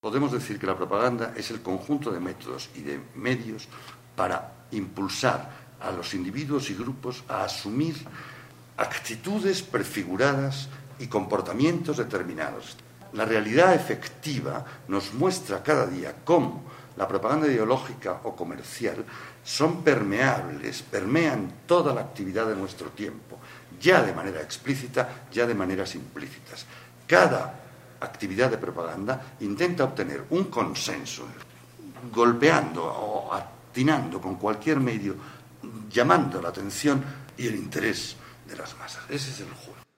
Podemos decir que la propaganda es el conjunto de métodos y de medios para impulsar a los individuos y grupos a asumir actitudes prefiguradas y comportamientos determinados. La realidad efectiva nos muestra cada día cómo la propaganda ideológica o comercial son permeables, permean toda la actividad de nuestro tiempo, ya de manera explícita, ya de maneras implícitas. Cada actividad de propaganda intenta obtener un consenso, golpeando o atinando con cualquier medio, llamando la atención y el interés de las masas. Ese es el juego.